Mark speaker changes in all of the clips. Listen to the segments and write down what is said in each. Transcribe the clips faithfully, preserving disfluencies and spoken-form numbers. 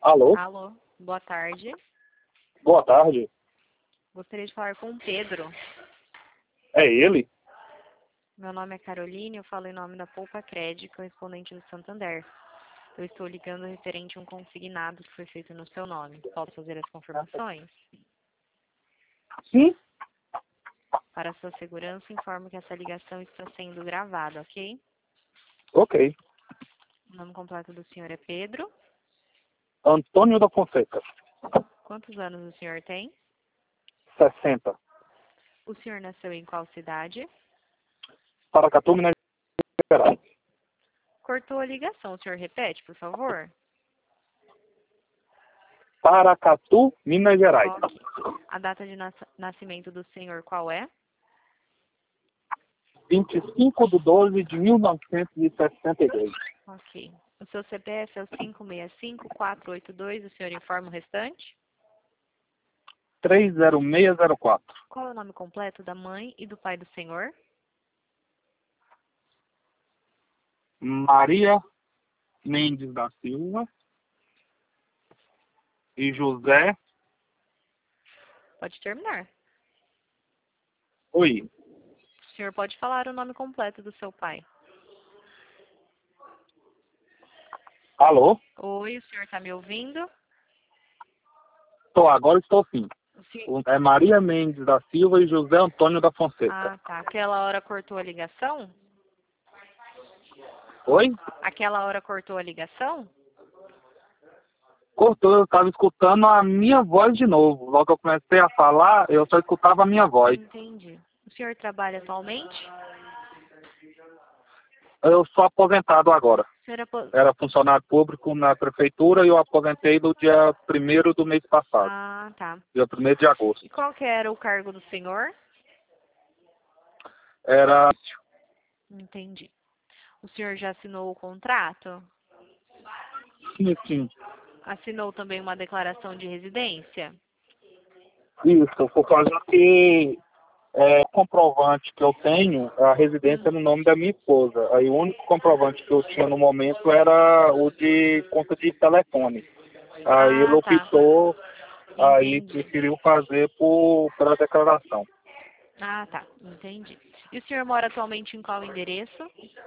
Speaker 1: Alô?
Speaker 2: Alô, boa tarde.
Speaker 1: Boa tarde.
Speaker 2: Gostaria de falar com o Pedro.
Speaker 1: É ele?
Speaker 2: Meu nome é Caroline, eu falo em nome da Poupa Crédito, correspondente do Santander. Eu estou ligando referente a um consignado que foi feito no seu nome. Posso fazer as confirmações?
Speaker 1: Sim.
Speaker 2: Para sua segurança, informo que essa ligação está sendo gravada, ok?
Speaker 1: Ok.
Speaker 2: O nome completo do senhor é Pedro.
Speaker 1: Antônio da Fonseca.
Speaker 2: Quantos anos o senhor tem?
Speaker 1: sessenta.
Speaker 2: O senhor nasceu em qual cidade?
Speaker 1: Paracatu, Minas Gerais.
Speaker 2: Cortou a ligação, o senhor repete, por favor?
Speaker 1: Paracatu, Minas Gerais.
Speaker 2: Ok. A data de nas- nascimento do senhor qual é?
Speaker 1: vinte e cinco de doze de mil novecentos e sessenta e dois.
Speaker 2: Ok. O seu C P F é o cinco seis cinco, quatro oito dois, o senhor informa o restante?
Speaker 1: três zero seis zero quatro.
Speaker 2: Qual é o nome completo da mãe e do pai do senhor?
Speaker 1: Maria Mendes da Silva e José.
Speaker 2: Pode terminar.
Speaker 1: Oi.
Speaker 2: O senhor pode falar o nome completo do seu pai.
Speaker 1: Alô?
Speaker 2: Oi, o senhor está me ouvindo?
Speaker 1: Tô, agora estou sim.
Speaker 2: O senhor...
Speaker 1: O- É Maria Mendes da Silva e José Antônio da Fonseca.
Speaker 2: Ah, tá. Aquela hora cortou a ligação?
Speaker 1: Oi?
Speaker 2: Aquela hora cortou a ligação?
Speaker 1: Cortou, eu estava escutando a minha voz de novo. Logo que eu comecei a falar, eu só escutava a minha voz.
Speaker 2: Entendi. O senhor trabalha atualmente?
Speaker 1: Eu sou aposentado agora.
Speaker 2: O senhor apo...
Speaker 1: Era funcionário público na prefeitura e eu aposentei no dia primeiro do mês passado.
Speaker 2: Ah, tá.
Speaker 1: Dia primeiro de agosto.
Speaker 2: E qual que era o cargo do senhor?
Speaker 1: Era...
Speaker 2: Entendi. O senhor já assinou o contrato?
Speaker 1: Sim, sim.
Speaker 2: Assinou também uma declaração de residência?
Speaker 1: Isso, por causa que é, comprovante que eu tenho, a residência é
Speaker 2: Hum.
Speaker 1: no nome da minha esposa. Aí o único comprovante que eu tinha no momento era o de conta de telefone. Aí ele
Speaker 2: Ah, tá.
Speaker 1: optou, aí
Speaker 2: Entendi.
Speaker 1: preferiu fazer por, pela declaração.
Speaker 2: Ah, tá. Entendi. E o senhor mora atualmente em qual endereço?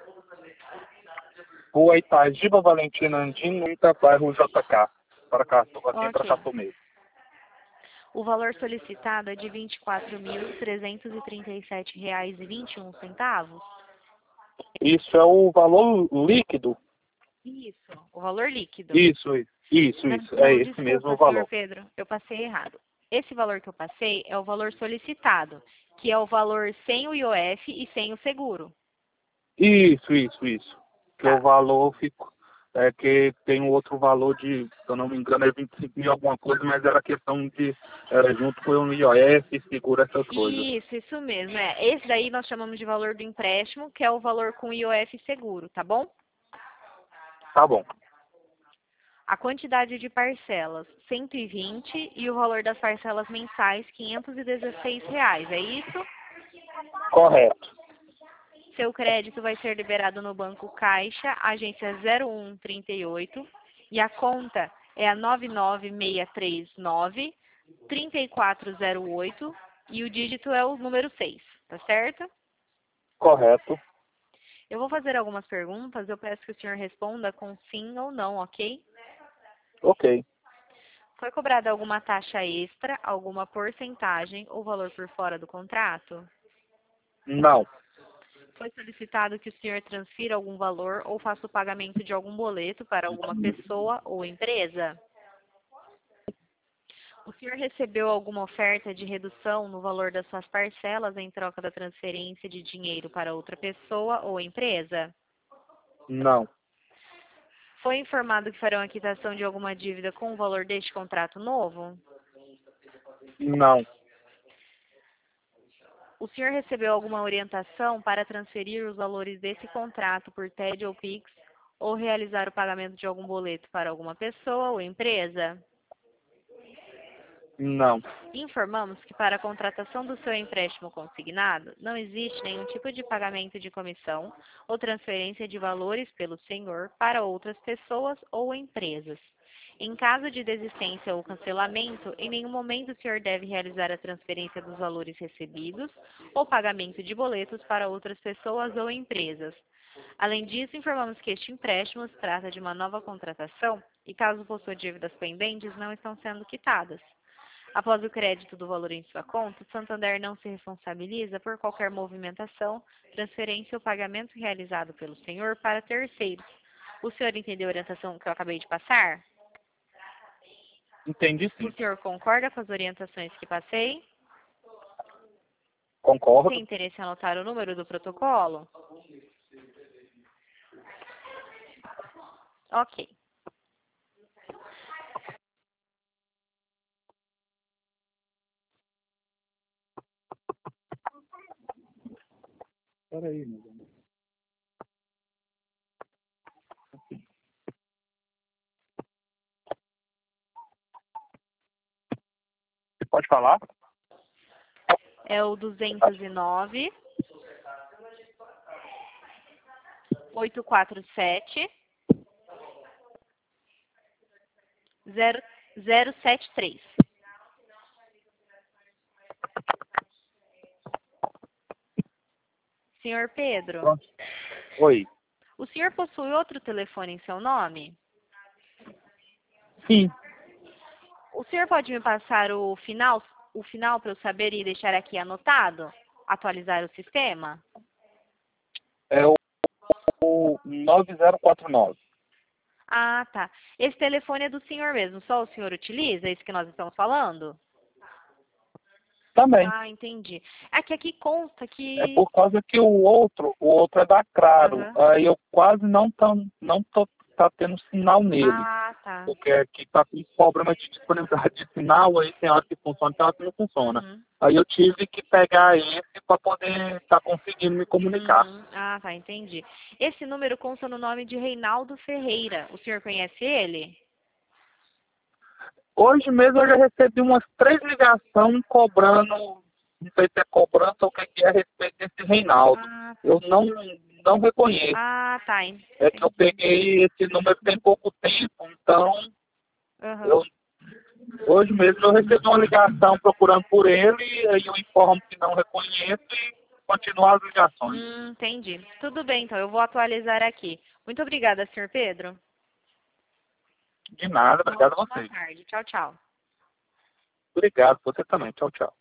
Speaker 1: Rua Itagiba Valentina Andinho, Ita, bairro J K. Para cá, aqui para
Speaker 2: Ok.
Speaker 1: Catu mesmo.
Speaker 2: O valor solicitado é de vinte e quatro mil, trezentos e trinta e sete reais e vinte e um centavos?
Speaker 1: Isso é o valor líquido?
Speaker 2: Isso. O valor líquido.
Speaker 1: Isso, isso, isso,
Speaker 2: Não,
Speaker 1: isso. É
Speaker 2: não,
Speaker 1: esse mesmo o
Speaker 2: desculpa, senhor
Speaker 1: valor.
Speaker 2: Pedro, eu passei errado. Esse valor que eu passei é o valor solicitado, que é o valor sem o I O F e sem o seguro.
Speaker 1: Isso, isso, isso. Que o
Speaker 2: Tá.
Speaker 1: valor ficou. É que tem um outro valor de, se eu não me engano, é vinte e cinco mil alguma coisa, mas era questão de. Era junto com o I O F, seguro, essas coisas.
Speaker 2: Isso, isso mesmo. É. Esse daí nós chamamos de valor do empréstimo, que é o valor com I O F seguro, tá bom?
Speaker 1: Tá bom.
Speaker 2: A quantidade de parcelas, cento e vinte, e o valor das parcelas mensais, quinhentos e dezesseis reais, é isso?
Speaker 1: Correto.
Speaker 2: Seu crédito vai ser liberado no Banco Caixa, agência zero um trinta e oito, e a conta é a nove nove seis três nove, três quatro zero oito, e o dígito é o número seis, tá certo?
Speaker 1: Correto.
Speaker 2: Eu vou fazer algumas perguntas, eu peço que o senhor responda com sim ou não, ok?
Speaker 1: Ok.
Speaker 2: Foi cobrada alguma taxa extra, alguma porcentagem ou valor por fora do contrato?
Speaker 1: Não.
Speaker 2: Foi solicitado que o senhor transfira algum valor ou faça o pagamento de algum boleto para alguma pessoa ou empresa? O senhor recebeu alguma oferta de redução no valor das suas parcelas em troca da transferência de dinheiro para outra pessoa ou empresa?
Speaker 1: Não.
Speaker 2: Foi informado que farão a quitação de alguma dívida com o valor deste contrato novo?
Speaker 1: Não.
Speaker 2: O senhor recebeu alguma orientação para transferir os valores desse contrato por T E D ou Pix ou realizar o pagamento de algum boleto para alguma pessoa ou empresa?
Speaker 1: Não.
Speaker 2: Informamos que para a contratação do seu empréstimo consignado, não existe nenhum tipo de pagamento de comissão ou transferência de valores pelo senhor para outras pessoas ou empresas. Em caso de desistência ou cancelamento, em nenhum momento o senhor deve realizar a transferência dos valores recebidos ou pagamento de boletos para outras pessoas ou empresas. Além disso, informamos que este empréstimo se trata de uma nova contratação e, caso possua dívidas pendentes, não estão sendo quitadas. Após o crédito do valor em sua conta, o Santander não se responsabiliza por qualquer movimentação, transferência ou pagamento realizado pelo senhor para terceiros. O senhor entendeu a orientação que eu acabei de passar?
Speaker 1: Entendi sim.
Speaker 2: O senhor concorda com as orientações que passei?
Speaker 1: Concordo.
Speaker 2: Tem interesse em anotar o número do protocolo? Ok.
Speaker 1: Espera aí, meu Deus. Você pode falar?
Speaker 2: É o duzentos e nove, oitocentos e quarenta e sete, zero zero sete três. Senhor Pedro,
Speaker 1: Pronto. Oi.
Speaker 2: o senhor possui outro telefone em seu nome?
Speaker 1: Sim.
Speaker 2: O senhor pode me passar o final, o final para eu saber e deixar aqui anotado? Atualizar o sistema?
Speaker 1: É o, o nove zero quatro nove.
Speaker 2: Ah, tá. Esse telefone é do senhor mesmo, só o senhor utiliza, esse que nós estamos falando?
Speaker 1: Também.
Speaker 2: Ah, entendi. É que aqui consta que...
Speaker 1: É por causa que o outro, o outro é da Claro.
Speaker 2: Uhum.
Speaker 1: Aí eu quase não tô, não tô tá tendo sinal nele.
Speaker 2: Ah, tá.
Speaker 1: Porque aqui tá com problema de disponibilidade de sinal, aí tem hora que funciona, tem hora que não funciona.
Speaker 2: Uhum.
Speaker 1: Aí eu tive que pegar esse para poder estar tá conseguindo me comunicar.
Speaker 2: Uhum. Ah, tá, entendi. Esse número consta no nome de Reinaldo Ferreira. O senhor conhece ele?
Speaker 1: Hoje mesmo eu já recebi umas três ligações cobrando, não sei se é cobrança ou o que que é a respeito desse Reinaldo.
Speaker 2: Ah,
Speaker 1: Eu não, não reconheço.
Speaker 2: ah tá. Entendi.
Speaker 1: É que eu peguei esse número tem pouco tempo, então
Speaker 2: Uhum.
Speaker 1: eu, hoje mesmo eu recebi uma ligação procurando por ele, aí eu informo que não reconheço e continuo as ligações.
Speaker 2: Hum, entendi. Tudo bem, então. Eu vou atualizar aqui. Muito obrigada, senhor Pedro.
Speaker 1: De nada, obrigado a
Speaker 2: Boa
Speaker 1: vocês.
Speaker 2: tarde. Tchau, tchau.
Speaker 1: Obrigado, você também. Tchau, tchau.